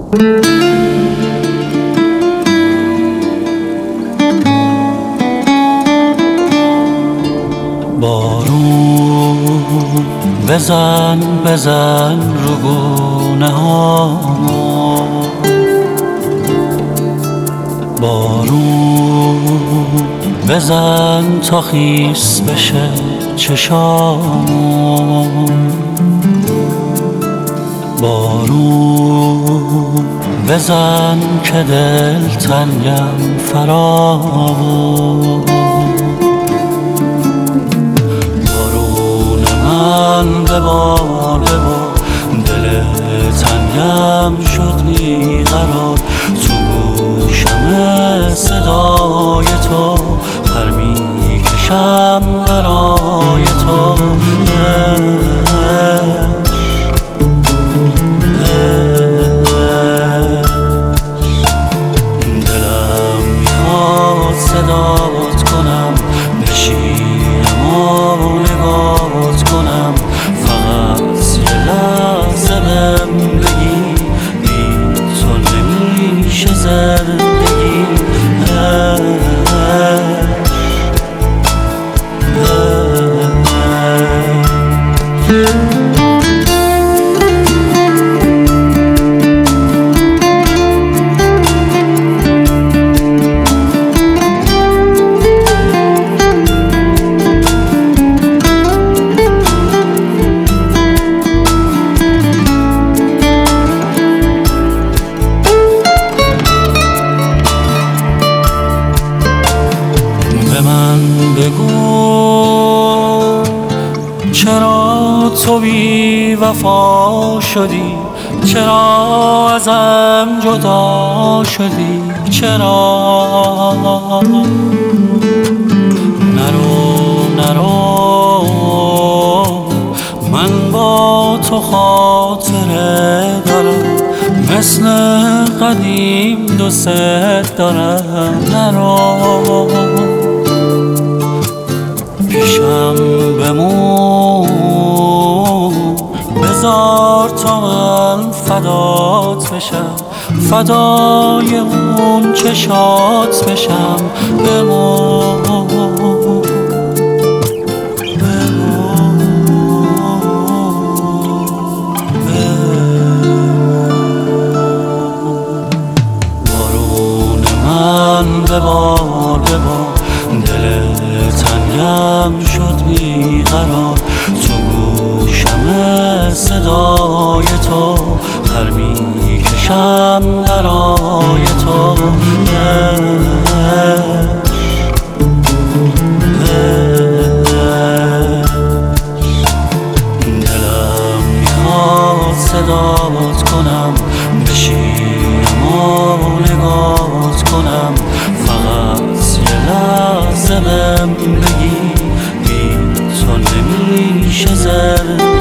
بارون بزن بزن رو گونه ها، بارون بزن تا خیس بشه چشام، بارون بزن که دل تنگم فراوان، بارون من ببار ببار، دل تنگم شد بیقرار، تو گوشم صدای تو، پر میکشم برای تو، دلم میخواد صدات کنم، بشینم و نگات کنم، فقط یه لحظه بهم بگی بی تو نمیشه زندگی. به من بگو چرا تو بی وفا شدی، چرا ازم جدا شدی، چرا نرو نرو، من با تو خاطره دارم، مثل قدیم دوست دارم، نرو پیشم بمون، بذار تا من فدات بشم، فدای اون چشات بشم، بمون بارون من ببار ببار، دل تنگم شد بیقرار، تو گوشم صدای تو، پر میکشم برای تو، دلم میخواد صدات کنم، بشینم و نگات کنم، فقط یه لحظه بهم بگی بی تو نمیشه زندگی.